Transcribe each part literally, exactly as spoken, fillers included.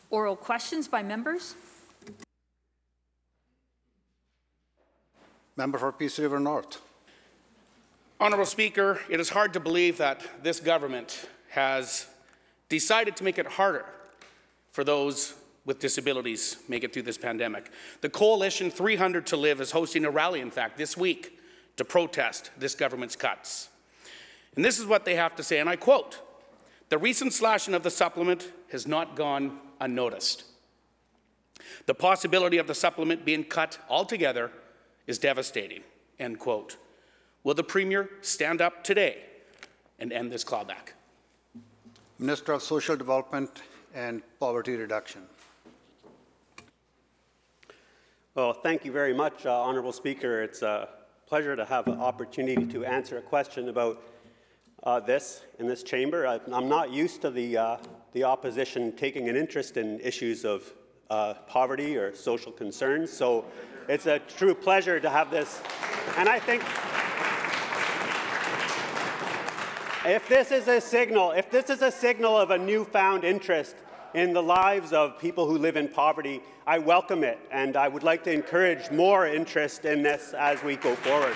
Oral questions by members. Member for Peace River North. Honourable Speaker, it is hard to believe that this government has decided to make it harder for those with disabilities make it through this pandemic. The coalition three hundred to Live is hosting a rally, in fact, this week to protest this government's cuts. And this is what they have to say, and I quote, "The recent slashing of the supplement has not gone unnoticed. The possibility of the supplement being cut altogether is devastating," end quote. Will the Premier stand up today and end this clawback? Minister of Social Development and Poverty Reduction. Well, thank you very much, uh, Honourable Speaker. It's a pleasure to have an opportunity to answer a question about uh, this in this chamber. I, I'm not used to the, uh, the opposition taking an interest in issues of uh, poverty or social concerns, so it's a true pleasure to have this. And I think if this is a signal, if this is a signal of a newfound interest in the lives of people who live in poverty, I welcome it, and I would like to encourage more interest in this as we go forward.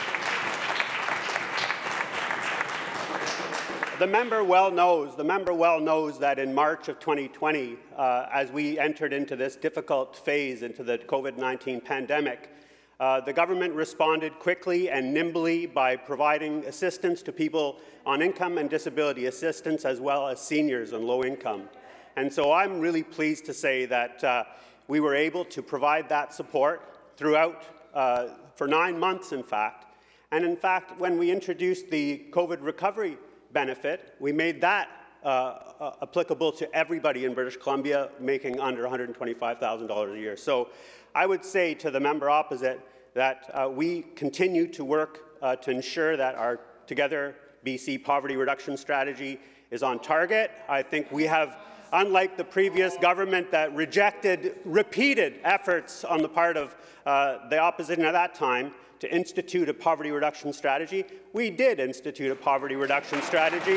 The member well knows, the member well knows that in March of twenty twenty, uh, as we entered into this difficult phase into the COVID nineteen pandemic, uh, the government responded quickly and nimbly by providing assistance to people on income and disability assistance, as well as seniors on low income. And so I'm really pleased to say that uh, we were able to provide that support throughout, uh, for nine months, in fact. And in fact, when we introduced the COVID recovery benefit, we made that uh, uh, applicable to everybody in British Columbia making under one hundred twenty-five thousand dollars a year. So I would say to the member opposite that uh, we continue to work uh, to ensure that our Together B C poverty reduction strategy is on target. I think we have, unlike the previous government that rejected repeated efforts on the part of uh, the opposition at that time to institute a poverty reduction strategy, we did institute a poverty reduction strategy,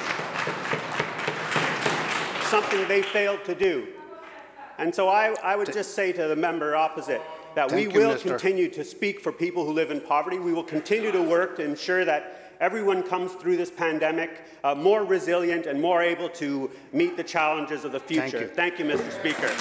something they failed to do. And so I, I would just say to the member opposite that Thank we you, will Minister. continue to speak for people who live in poverty. We will continue to work to ensure that everyone comes through this pandemic uh, more resilient and more able to meet the challenges of the future. Thank you, Thank you, Mister Speaker.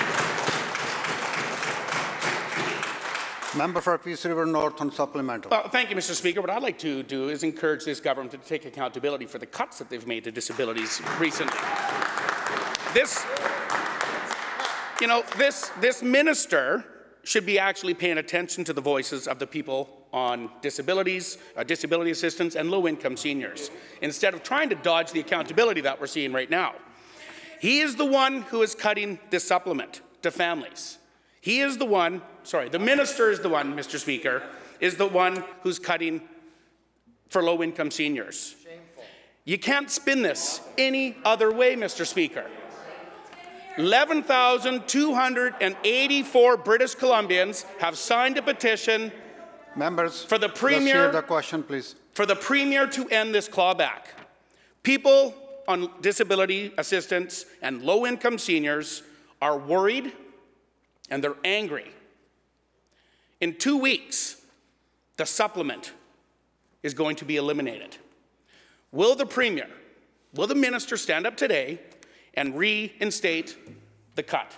Member for Peace River North on supplemental. Well, thank you, Mister Speaker. What I'd like to do is encourage this government to take accountability for the cuts that they've made to disabilities recently. This, you know, this, this minister should be actually paying attention to the voices of the people on disabilities, uh, disability assistance, and low-income seniors, instead of trying to dodge the accountability that we're seeing right now. He is the one who is cutting this supplement to families. He is the one, sorry, the minister is the one, Mister Speaker, is the one who's cutting for low-income seniors. Shameful. You can't spin this any other way, Mister Speaker. eleven thousand two hundred eighty-four British Columbians have signed a petition Members, for the Premier, let's hear the question, please. for the Premier to end this clawback. People on disability assistance and low-income seniors are worried and they're angry. In two weeks, the supplement is going to be eliminated. Will the Premier, will the Minister stand up today and reinstate the cut?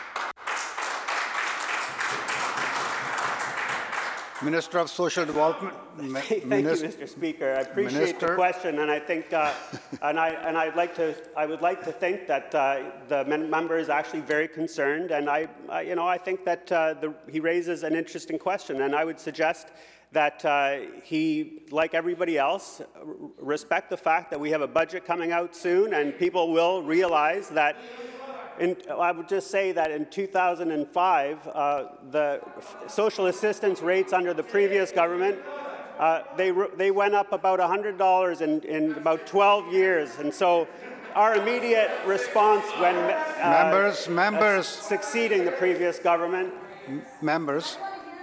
Minister of Social Development. Thank Minister, you, Mister Speaker. I appreciate Minister. the question, and I think, uh, and I and I'd like to, I would like to think that uh, the member is actually very concerned, and I, I you know, I think that uh, the, he raises an interesting question, and I would suggest that uh, he, like everybody else, respect the fact that we have a budget coming out soon, and people will realize that. In, I would just say that in two thousand five, uh, the social assistance rates under the previous government, uh, they, they went up about one hundred dollars in, in about twelve years. And so our immediate response when uh, members, members, uh, succeeding the previous government. Members,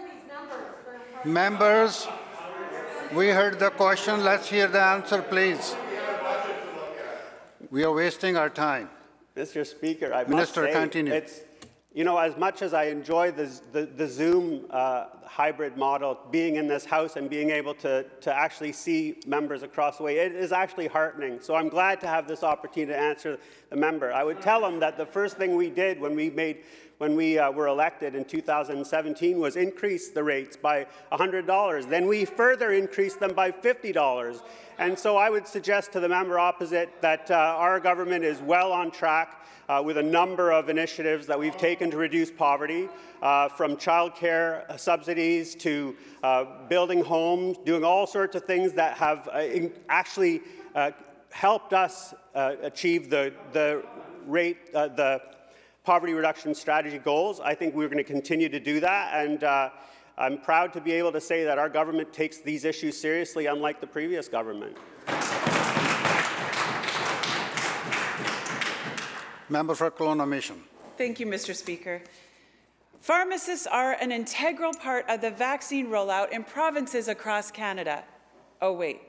members, we heard the question. Let's hear the answer, please. We are wasting our time. Mister Speaker, I Minister, must say, continue. it's, you know, as much as I enjoy the, the, the Zoom uh, hybrid model, being in this House and being able to, to actually see members across the way, it is actually heartening. So I'm glad to have this opportunity to answer the member. I would tell him that the first thing we did when we made when we uh, were elected in two thousand seventeen was increase the rates by one hundred dollars. Then we further increased them by fifty dollars. And so I would suggest to the member opposite that uh, our government is well on track uh, with a number of initiatives that we've taken to reduce poverty, uh, from childcare subsidies to uh, building homes, doing all sorts of things that have uh, in actually uh, helped us uh, achieve the, the rate, uh, the poverty reduction strategy goals. I think we're going to continue to do that, and uh, I'm proud to be able to say that our government takes these issues seriously, unlike the previous government. Member for Kelowna Mission. Thank you, Mister Speaker. Pharmacists are an integral part of the vaccine rollout in provinces across Canada. Oh, wait.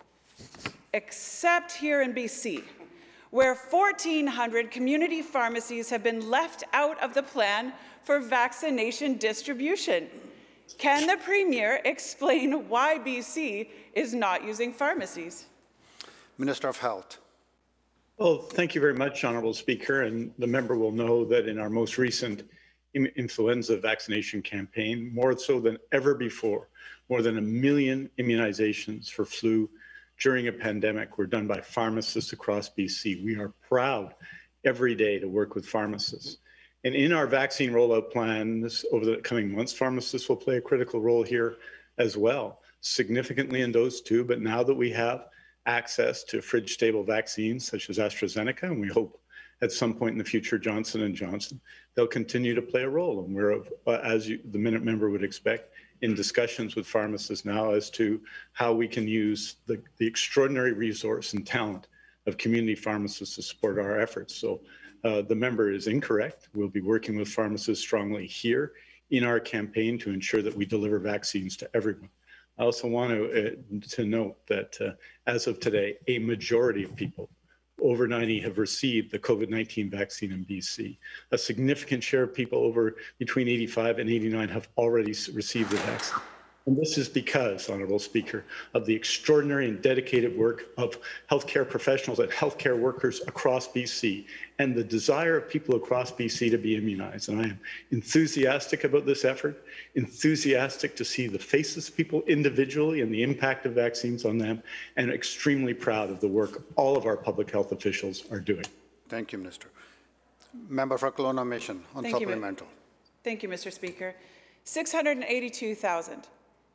Except here in B C, where fourteen hundred community pharmacies have been left out of the plan for vaccination distribution. Can the Premier explain why B C is not using pharmacies? Minister of Health. Well, thank you very much, Honourable Speaker. And the member will know that in our most recent influenza vaccination campaign, more so than ever before, more than a million immunizations for flu during a pandemic were done by pharmacists across B C. We are proud every day to work with pharmacists. And in our vaccine rollout plans over the coming months, pharmacists will play a critical role here as well, significantly in dose two. But now that we have access to fridge-stable vaccines such as AstraZeneca, and we hope at some point in the future Johnson and Johnson, they'll continue to play a role. And we're, uh, as you, the Minute member would expect, in discussions with pharmacists now as to how we can use the, the extraordinary resource and talent of community pharmacists to support our efforts. So uh, the member is incorrect. We'll be working with pharmacists strongly here in our campaign to ensure that we deliver vaccines to everyone. I also want to, uh, to note that uh, as of today, a majority of people, over ninety, have received the COVID nineteen vaccine in B C. A significant share of people over between eighty-five and eighty-nine have already received the vaccine. And this is because, Honourable Speaker, of the extraordinary and dedicated work of healthcare professionals and healthcare workers across B C and the desire of people across B C to be immunized. And I am enthusiastic about this effort, enthusiastic to see the faces of people individually and the impact of vaccines on them, and extremely proud of the work all of our public health officials are doing. Thank you, Minister. Member for Kelowna Mission on Thank you, supplemental. Thank you, Mister Speaker. six hundred eighty-two thousand.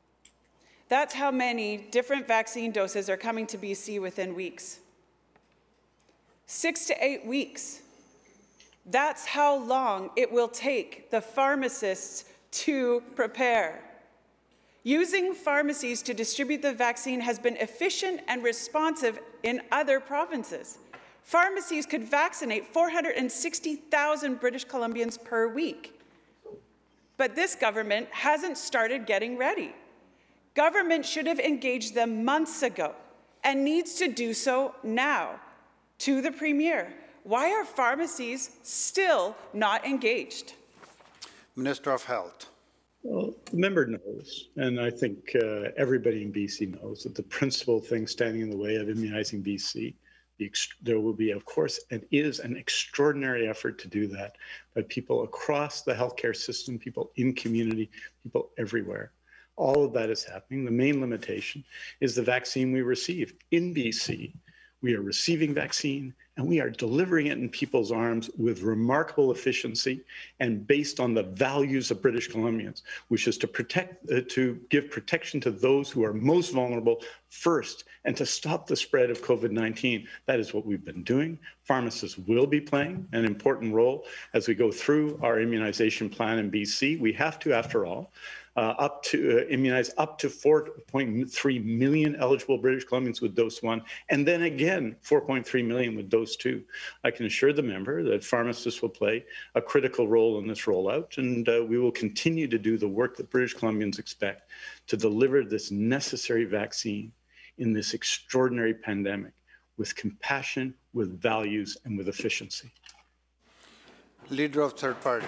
That's how many different vaccine doses are coming to B C within weeks. Six to eight weeks. That's how long it will take the pharmacists to prepare. Using pharmacies to distribute the vaccine has been efficient and responsive in other provinces. Pharmacies could vaccinate four hundred sixty thousand British Columbians per week. But this government hasn't started getting ready. Government should have engaged them months ago and needs to do so now. To the Premier, why are pharmacies still not engaged? Minister of Health. Well, the member knows, and I think uh, everybody in B C knows, that the principal thing standing in the way of immunizing B C, the there will be, of course, and is an extraordinary effort to do that by people across the healthcare system, people in community, people everywhere. All of that is happening. The main limitation is the vaccine we receive. In B C, we are receiving vaccine and we are delivering it in people's arms with remarkable efficiency and based on the values of British Columbians, which is to protect, uh, to give protection to those who are most vulnerable first and to stop the spread of COVID nineteen. That is what we've been doing. Pharmacists will be playing an important role as we go through our immunization plan in B C. We have to, after all, Uh, up to uh, immunize up to four point three million eligible British Columbians with dose one, and then again four point three million with dose two. I can assure the member that pharmacists will play a critical role in this rollout, and uh, we will continue to do the work that British Columbians expect to deliver this necessary vaccine in this extraordinary pandemic with compassion, with values, and with efficiency. Leader of Third Party.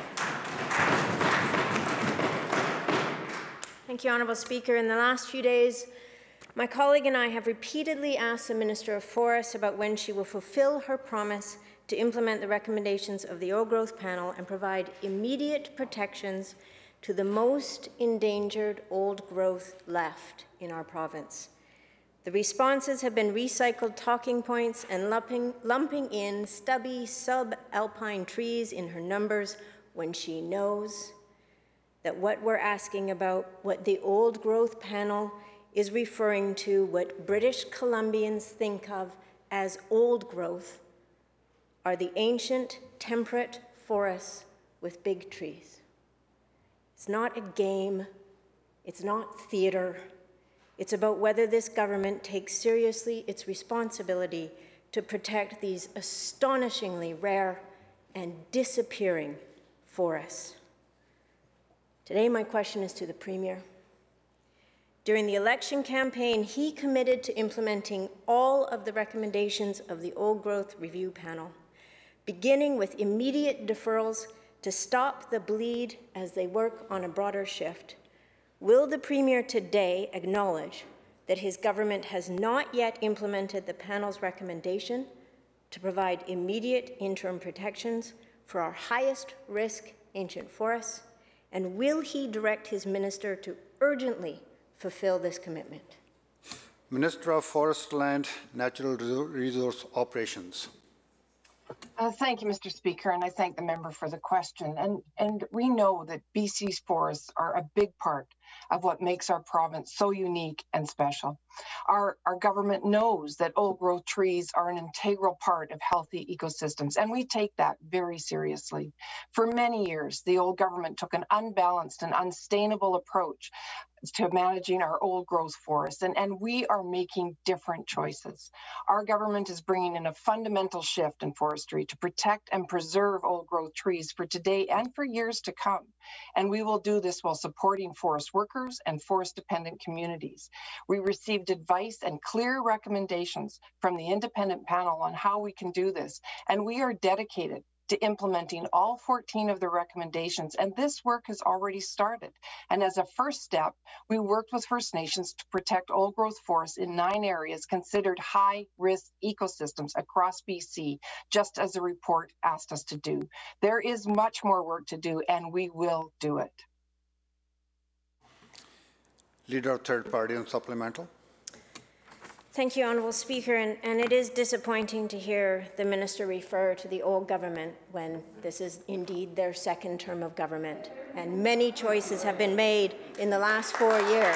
Thank you, Honourable Speaker. In the last few days, my colleague and I have repeatedly asked the Minister of Forests about when she will fulfil her promise to implement the recommendations of the Old Growth Panel and provide immediate protections to the most endangered old growth left in our province. The responses have been recycled talking points and lumping, lumping in stubby subalpine trees in her numbers when she knows that what we're asking about, what the Old Growth Panel is referring to, what British Columbians think of as old growth, are the ancient temperate forests with big trees. It's not a game, it's not theater. It's about whether this government takes seriously its responsibility to protect these astonishingly rare and disappearing forests. Today, my question is to the Premier. During the election campaign, he committed to implementing all of the recommendations of the Old Growth Review Panel, beginning with immediate deferrals to stop the bleed as they work on a broader shift. Will the Premier today acknowledge that his government has not yet implemented the panel's recommendation to provide immediate interim protections for our highest risk ancient forests? And will he direct his minister to urgently fulfill this commitment? Minister of Forest, Land, Natural Resource Operations. Uh, thank you, Mister Speaker, and I thank the member for the question. And, and we know that B C's forests are a big part of what makes our province so unique and special. Our, our government knows that old growth trees are an integral part of healthy ecosystems, and we take that very seriously. For many years, the old government took an unbalanced and unsustainable approach to managing our old growth forests, and, and we are making different choices. Our government is bringing in a fundamental shift in forestry to protect and preserve old growth trees for today and for years to come. And we will do this while supporting forest workers and forest-dependent communities. We received advice and clear recommendations from the independent panel on how we can do this, and we are dedicated to implementing all fourteen of the recommendations, and this work has already started. And as a first step, we worked with First Nations to protect old growth forests in nine areas considered high-risk ecosystems across B C, just as the report asked us to do. There is much more work to do, and we will do it. Leader of Third Party on supplemental. Thank you, Honourable Speaker, and, and it is disappointing to hear the Minister refer to the old government when this is indeed their second term of government, and many choices have been made in the last four years.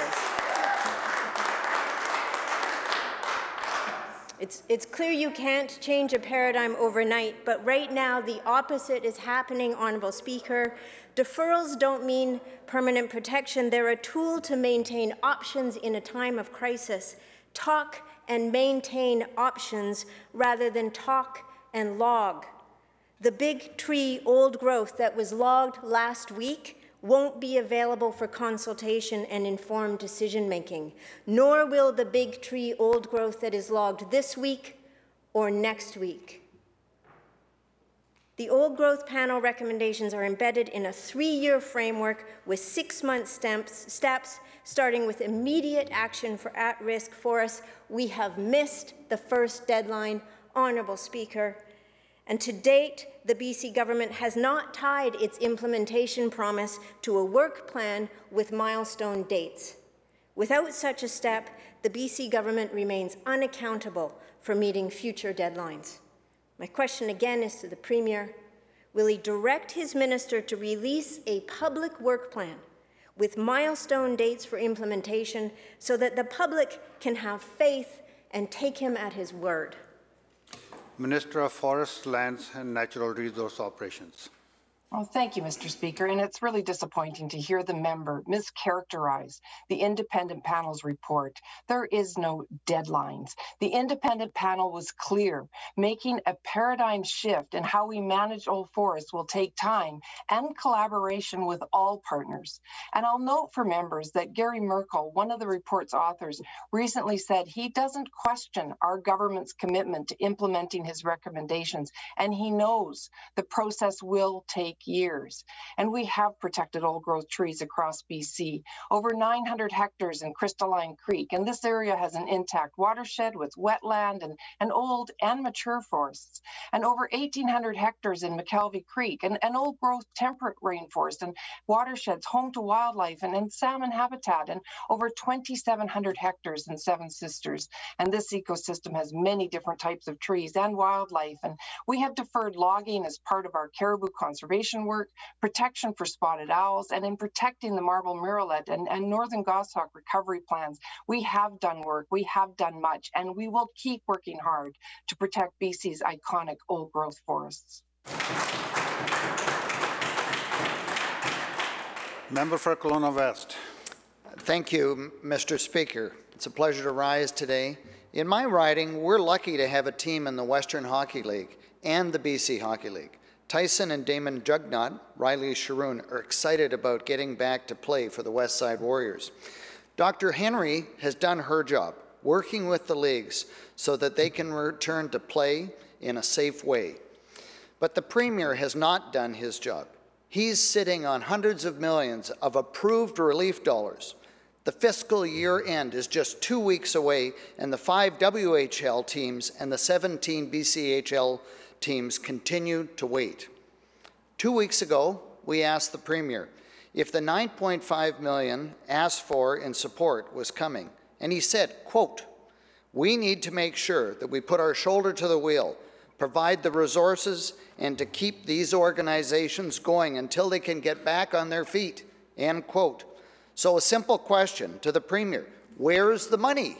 It's, it's clear you can't change a paradigm overnight, but right now the opposite is happening, Honourable Speaker. Deferrals don't mean permanent protection. They're a tool to maintain options in a time of crisis. Talk and maintain options rather than talk and log. The big tree old growth that was logged last week won't be available for consultation and informed decision-making, nor will the big tree old growth that is logged this week or next week. The Old Growth Panel recommendations are embedded in a three-year framework with six-month steps, steps, starting with immediate action for at-risk forests. We have missed the first deadline, Honourable Speaker, and to date, the B C government has not tied its implementation promise to a work plan with milestone dates. Without such a step, the B C government remains unaccountable for meeting future deadlines. My question again is to the Premier. Will he direct his minister to release a public work plan with milestone dates for implementation so that the public can have faith and take him at his word? Minister of Forests, Lands and Natural Resource Operations. Well, thank you, Mister Speaker. And it's really disappointing to hear the member mischaracterize the independent panel's report. There is no deadlines. The independent panel was clear. Making a paradigm shift in how we manage old forests will take time and collaboration with all partners. And I'll note for members that Gary Merkel, one of the report's authors, recently said he doesn't question our government's commitment to implementing his recommendations, and he knows the process will take years. And we have protected old growth trees across B C, over nine hundred hectares in Crystalline Creek. And this area has an intact watershed with wetland and, and old and mature forests, and over eighteen hundred hectares in McKelvey Creek, and an old growth temperate rainforest and watersheds home to wildlife and, and salmon habitat, and over twenty-seven hundred hectares in Seven Sisters. And this ecosystem has many different types of trees and wildlife. And we have deferred logging as part of our caribou conservation work, protection for spotted owls, and in protecting the marble murrelet and, and northern goshawk recovery plans. We have done work, we have done much, and we will keep working hard to protect B C's iconic old growth forests. Member for Kelowna West. Thank you, Mister Speaker. It's a pleasure to rise today. In my riding, we're lucky to have a team in the Western Hockey League and the B C Hockey League. Tyson and Damon Jugnot, Riley Sharoon, are excited about getting back to play for the West Side Warriors. Doctor Henry has done her job, working with the leagues so that they can return to play in a safe way. But the Premier has not done his job. He's sitting on hundreds of millions of approved relief dollars. The fiscal year end is just two weeks away, and the five W H L teams and the seventeen B C H L teams continue to wait. Two weeks ago, we asked the Premier if the nine point five million dollars asked for in support was coming, and he said, quote, "We need to make sure that we put our shoulder to the wheel, provide the resources, and to keep these organizations going until they can get back on their feet," end quote. So a simple question to the Premier, where's the money?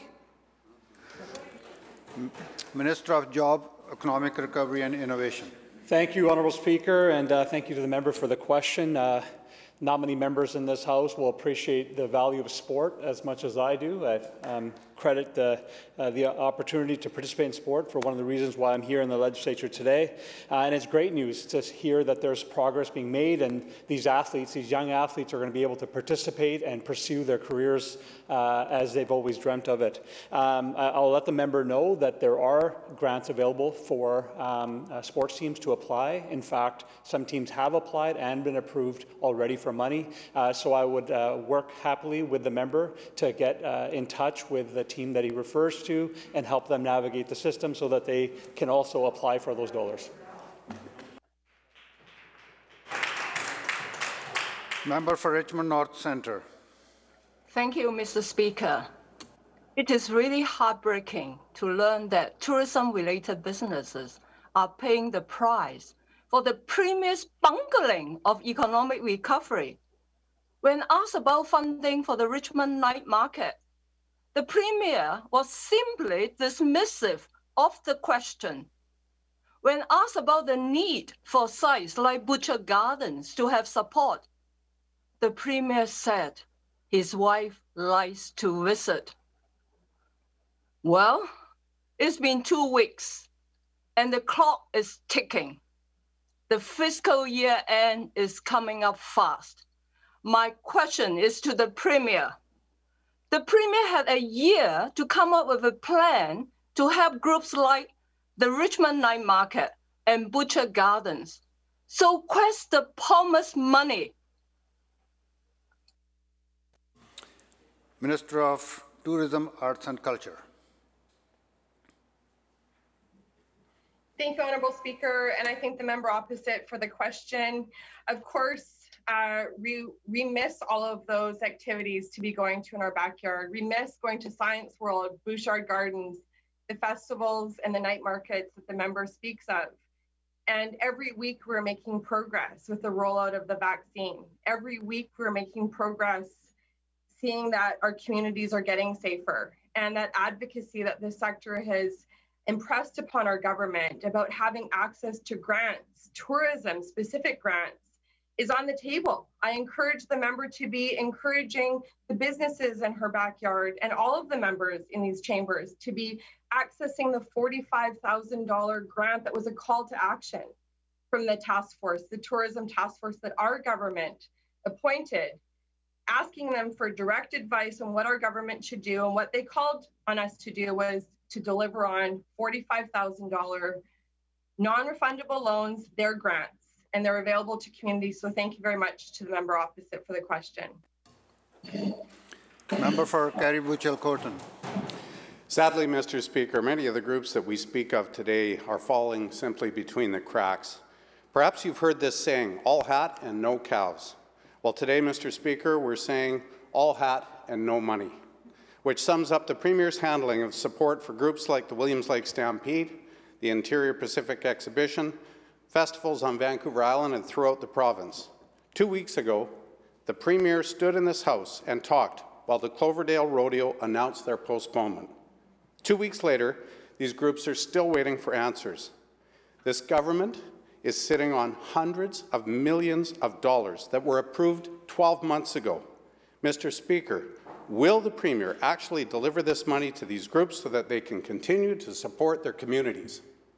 Minister of Job, Economic Recovery and Innovation. Thank you, Honourable Speaker, and uh, thank you to the member for the question. Uh, not many members in this House will appreciate the value of sport as much as I do. I um, credit the, uh, the opportunity to participate in sport for one of the reasons why I'm here in the legislature today. Uh, and it's great news to hear that there's progress being made, and these athletes, these young athletes, are going to be able to participate and pursue their careers uh, as they've always dreamt of it. Um, I'll let the member know that there are grants available for um, uh, sports teams to apply. In fact, some teams have applied and been approved already for money. Uh, so I would uh, work happily with the member to get uh, in touch with the team that he refers to and help them navigate the system so that they can also apply for those dollars. Member for Richmond North Centre. Thank you, Mister Speaker. It is really heartbreaking to learn that tourism-related businesses are paying the price for the Premier's bungling of economic recovery. When asked about funding for the Richmond night market, the Premier was simply dismissive of the question. When asked about the need for sites like Butcher Gardens to have support, the Premier said his wife likes to visit. Well, it's been two weeks and the clock is ticking. The fiscal year end is coming up fast. My question is to the Premier. The Premier had a year to come up with a plan to help groups like the Richmond Night Market and Butcher Gardens. So where's the promised money? Minister of Tourism, Arts and Culture. Thank you, Honourable Speaker, and I thank the member opposite for the question. Of course, uh, we, we miss all of those activities to be going to in our backyard. We miss going to Science World, Bouchard Gardens, the festivals and the night markets that the member speaks of. And every week we're making progress with the rollout of the vaccine. Every week we're making progress seeing that our communities are getting safer, and that advocacy that this sector has impressed upon our government about having access to grants, tourism specific grants, is on the table. I encourage the member to be encouraging the businesses in her backyard and all of the members in these chambers to be accessing the forty-five thousand dollars grant that was a call to action from the task force, the tourism task force that our government appointed, asking them for direct advice on what our government should do. And what they called on us to do was to deliver on forty-five thousand dollars non-refundable loans, their grants, and they're available to communities. So thank you very much to the member opposite for the question. Member for Caribou-Chilcotin. Sadly, Mister Speaker, many of the groups that we speak of today are falling simply between the cracks. Perhaps you've heard this saying, all hat and no cows. Well, today, Mister Speaker, we're saying all hat and no money, which sums up the Premier's handling of support for groups like the Williams Lake Stampede, the Interior Pacific Exhibition, festivals on Vancouver Island and throughout the province. Two weeks ago, the Premier stood in this House and talked while the Cloverdale Rodeo announced their postponement. Two weeks later, these groups are still waiting for answers. This government is sitting on hundreds of millions of dollars that were approved twelve months ago. Mister Speaker, will the Premier actually deliver this money to these groups so that they can continue to support their communities?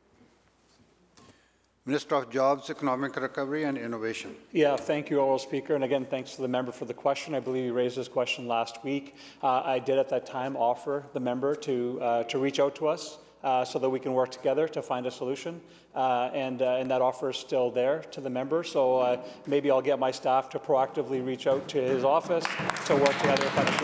Minister of Jobs, Economic Recovery and Innovation. Yeah, thank you, Honourable Speaker. And again, thanks to the member for the question. I believe you raised this question last week. Uh, I did at that time offer the member to, uh, to reach out to us uh, so that we can work together to find a solution. Uh, and, uh, and that offer is still there to the member. So uh, maybe I'll get my staff to proactively reach out to his office to work together to find a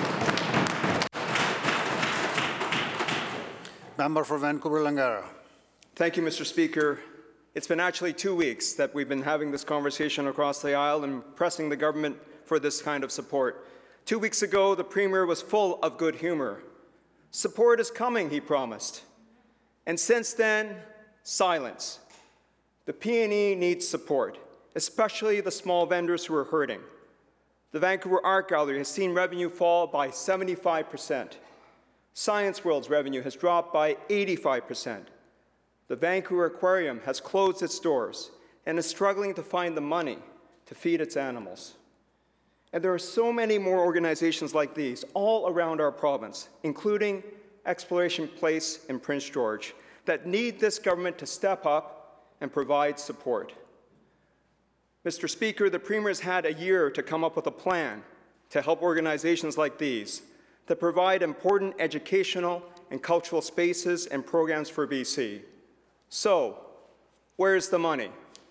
solution. Member for Vancouver-Langara. Thank you, Mister Speaker. It's been actually two weeks that we've been having this conversation across the aisle and pressing the government for this kind of support. Two weeks ago, the Premier was full of good humor. Support is coming, he promised. And since then, silence. The P and E needs support, especially the small vendors who are hurting. The Vancouver Art Gallery has seen revenue fall by seventy-five percent. Science World's revenue has dropped by eighty-five percent. The Vancouver Aquarium has closed its doors and is struggling to find the money to feed its animals. And there are so many more organizations like these all around our province, including Exploration Place in Prince George, that need this government to step up and provide support. Mister Speaker, the Premier has had a year to come up with a plan to help organizations like these that provide important educational and cultural spaces and programs for B C. So, where's the money?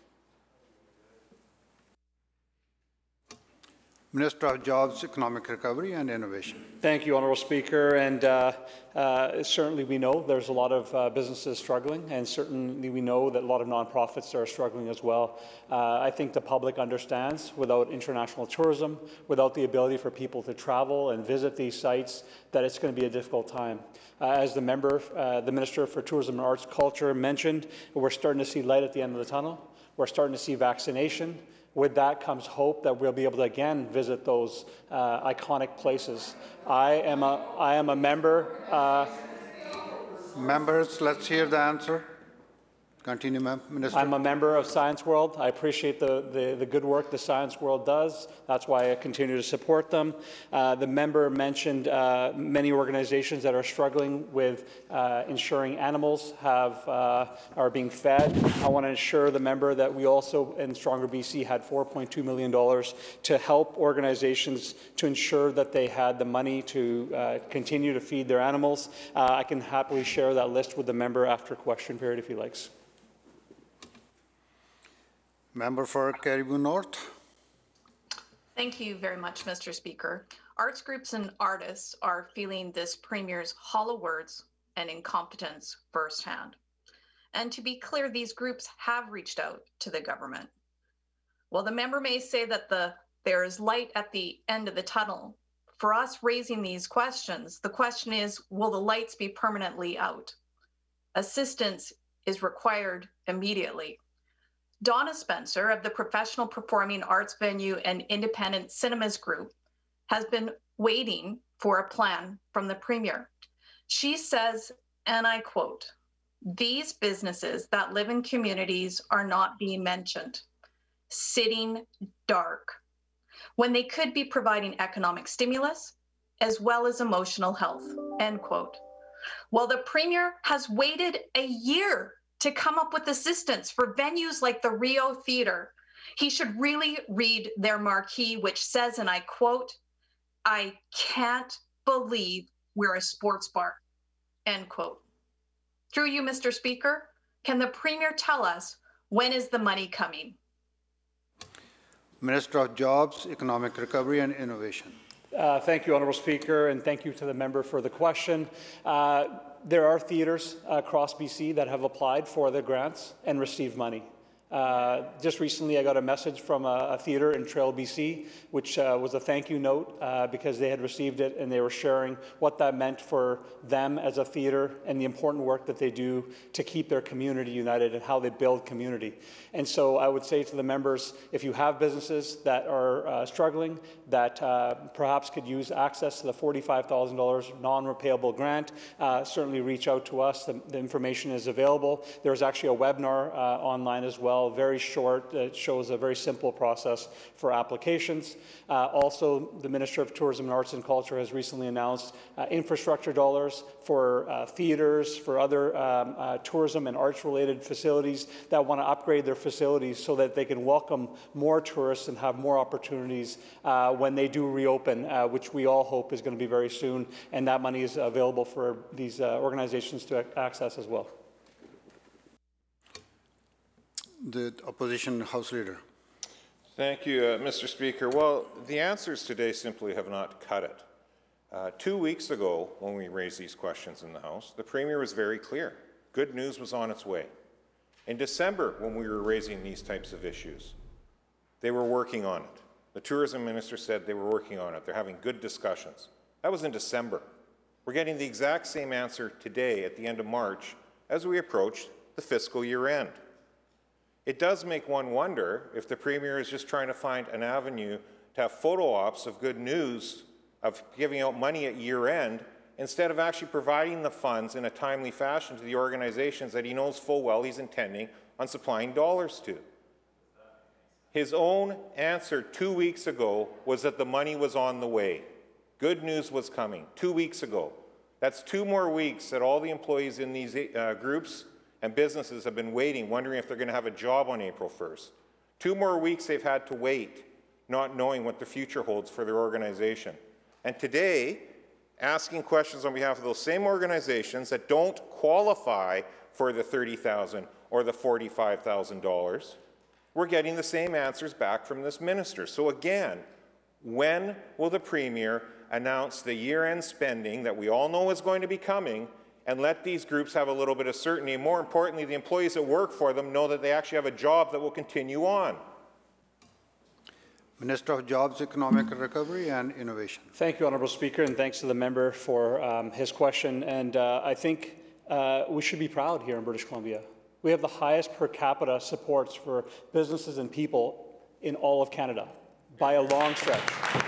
Minister of Jobs, Economic Recovery and Innovation. Thank you, Honourable Speaker. And uh, uh, certainly we know there's a lot of uh, businesses struggling, and certainly we know that a lot of nonprofits are struggling as well. Uh, I think the public understands without international tourism, without the ability for people to travel and visit these sites, that it's going to be a difficult time. Uh, as the member, uh, the Minister for Tourism and Arts Culture mentioned, we're starting to see light at the end of the tunnel. We're starting to see vaccination. With that comes hope that we'll be able to again visit those uh, iconic places. I am a, I am a member. Uh, Members, let's hear the answer. Continue, Minister. I'm a member of Science World. I appreciate the, the, the good work the Science World does. That's why I continue to support them. Uh, the member mentioned uh, many organizations that are struggling with uh, ensuring animals have, uh, are being fed. I want to assure the member that we also in Stronger B C had four point two million dollars to help organizations to ensure that they had the money to uh, continue to feed their animals. Uh, I can happily share that list with the member after question period if he likes. Member for Caribou North. Thank you very much, Mister Speaker. Arts groups and artists are feeling this Premier's hollow words and incompetence firsthand. And to be clear, these groups have reached out to the government. While the member may say that the, there is light at the end of the tunnel, for us raising these questions, the question is, will the lights be permanently out? Assistance is required immediately. Donna Spencer of the Professional Performing Arts Venue and Independent Cinemas Group has been waiting for a plan from the Premier. She says, and I quote, "These businesses that live in communities are not being mentioned. sitting dark when they could be providing economic stimulus as well as emotional health, end quote. While the Premier has waited a year to come up with assistance for venues like the Rio Theatre, he should really read their marquee, which says, and I quote, "I can't believe we're a sports bar," end quote. Through you, Mister Speaker, can the Premier tell us when is the money coming? Minister of Jobs, Economic Recovery and Innovation. Uh, thank you, Honourable Speaker, and thank you to the member for the question. Uh, there are theatres across B C that have applied for the grants and received money. Uh, just recently, I got a message from a, a theatre in Trail, B C, which uh, was a thank you note uh, because they had received it and they were sharing what that meant for them as a theatre and the important work that they do to keep their community united and how they build community. And so I would say to the members, if you have businesses that are uh, struggling, that uh, perhaps could use access to the forty-five thousand dollars non-repayable grant, uh, certainly reach out to us. The, the information is available. There's actually a webinar uh, online as well, very short. It shows a very simple process for applications. Uh, also, the Minister of Tourism and Arts and Culture has recently announced uh, infrastructure dollars for uh, theatres, for other um, uh, tourism and arts-related facilities that want to upgrade their facilities so that they can welcome more tourists and have more opportunities uh, when they do reopen, uh, which we all hope is going to be very soon, and that money is available for these uh, organizations to access as well. The Opposition House Leader. Thank you, uh, Mister Speaker. Well, the answers today simply have not cut it. Uh, two weeks ago, when we raised these questions in the House, the Premier was very clear. Good news was on its way. In December, when we were raising these types of issues, they were working on it. The Tourism Minister said they were working on it. They're having good discussions. That was in December. We're getting the exact same answer today at the end of March as we approach the fiscal year end. It does make one wonder if the Premier is just trying to find an avenue to have photo ops of good news, of giving out money at year end, instead of actually providing the funds in a timely fashion to the organizations that he knows full well he's intending on supplying dollars to. His own answer two weeks ago was that the money was on the way. Good news was coming two weeks ago. That's two more weeks that all the employees in these uh, groups and businesses have been waiting, wondering if they're going to have a job on April first. Two more weeks they've had to wait, not knowing what the future holds for their organization. And today, asking questions on behalf of those same organizations that don't qualify for the thirty thousand dollars or the forty-five thousand dollars, we're getting the same answers back from this minister. So again, when will the Premier announce the year-end spending that we all know is going to be coming, and let these groups have a little bit of certainty, and more importantly, the employees that work for them know that they actually have a job that will continue on? Minister of Jobs, Economic Recovery and Innovation. Thank you, Honourable Speaker, and thanks to the member for um, his question. And uh, I think uh, we should be proud here in British Columbia. We have the highest per capita supports for businesses and people in all of Canada, by a long stretch.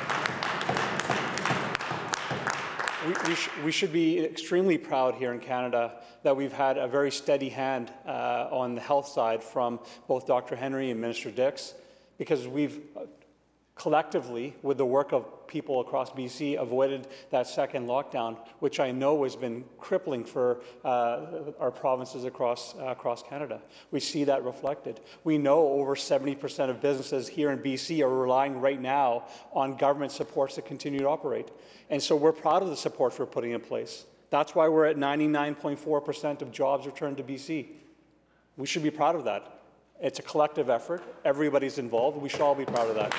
We, we, sh we should be extremely proud here in Canada that we've had a very steady hand uh, on the health side from both Doctor Henry and Minister Dix, because we've uh, collectively, with the work of people across B C, avoided that second lockdown, which I know has been crippling for uh, our provinces across, uh, across Canada. We see that reflected. We know over seventy percent of businesses here in B C are relying right now on government supports to continue to operate. And so we're proud of the supports we're putting in place. That's why we're at ninety-nine point four percent of jobs returned to B C. We should be proud of that. It's a collective effort. Everybody's involved. We should all be proud of that.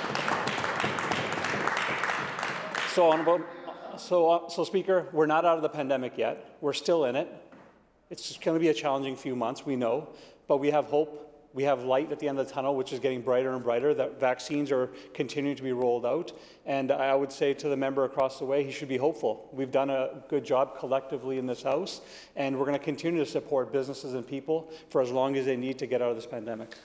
So, so, honorable, so, uh, so Speaker, we're not out of the pandemic yet. We're still in it. It's going to be a challenging few months, we know, but we have hope. We have light at the end of the tunnel, which is getting brighter and brighter. That vaccines are continuing to be rolled out. And I would say to the member across the way, he should be hopeful. We've done a good job collectively in this House, and we're going to continue to support businesses and people for as long as they need to get out of this pandemic.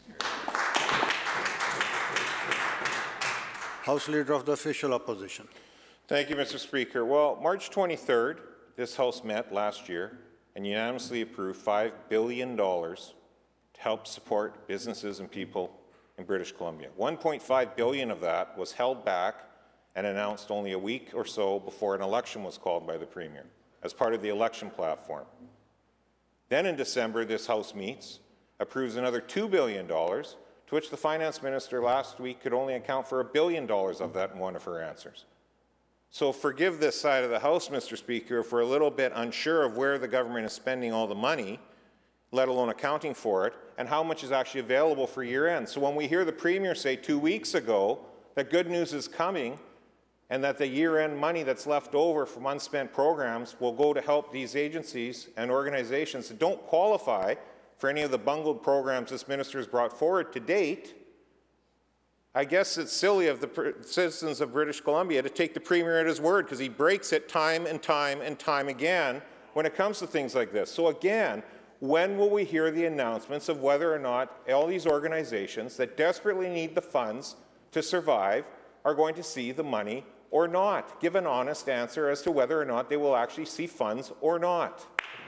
House Leader of the Official Opposition. Thank you, Mister Speaker. Well, March twenty-third, this House met last year and unanimously approved five billion dollars to help support businesses and people in British Columbia. one point five billion dollars of that was held back and announced only a week or so before an election was called by the Premier as part of the election platform. Then in December, this House meets, approves another two billion dollars, to which the Finance Minister last week could only account for a billion dollars of that in one of her answers. So forgive this side of the House, Mister Speaker, if we're a little bit unsure of where the government is spending all the money, let alone accounting for it, and how much is actually available for year-end. So when we hear the Premier say two weeks ago that good news is coming and that the year-end money that's left over from unspent programs will go to help these agencies and organizations that don't qualify for any of the bungled programs this minister has brought forward to date, I guess it's silly of the citizens of British Columbia to take the Premier at his word, because he breaks it time and time and time again when it comes to things like this. So again, when will we hear the announcements of whether or not all these organizations that desperately need the funds to survive are going to see the money or not? Give an honest answer as to whether or not they will actually see funds or not.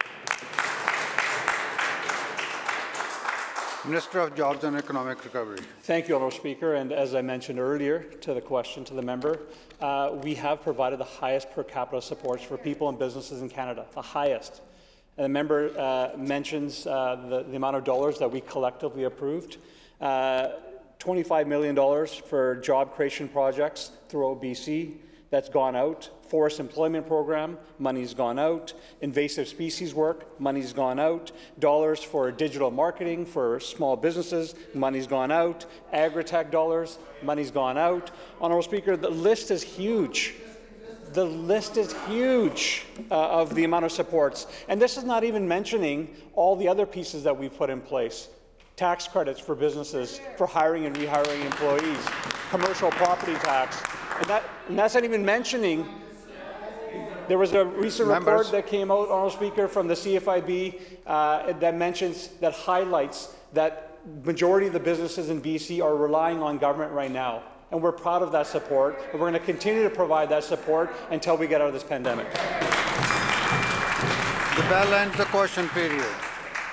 Minister of Jobs and Economic Recovery. Thank you, Honourable Speaker. And as I mentioned earlier to the question to the member, uh, we have provided the highest per capita supports for people and businesses in Canada, the highest. And the member uh, mentions uh, the, the amount of dollars that we collectively approved. Uh, twenty-five million dollars for job creation projects throughout B C. That's gone out. Forest employment program, money's gone out. Invasive species work, money's gone out. Dollars for digital marketing for small businesses, money's gone out. Agri-tech dollars, money's gone out. Honourable Speaker, the list is huge. The list is huge uh, of the amount of supports. And this is not even mentioning all the other pieces that we've put in place. Tax credits for businesses for hiring and rehiring employees, commercial property tax, and, that, and that's not even mentioning. There was a recent Members. report that came out, Honourable Speaker, from the C F I B uh, that mentions, that highlights that majority of the businesses in B C are relying on government right now. And we're proud of that support, and we're going to continue to provide that support until we get out of this pandemic. The bell ends the question period.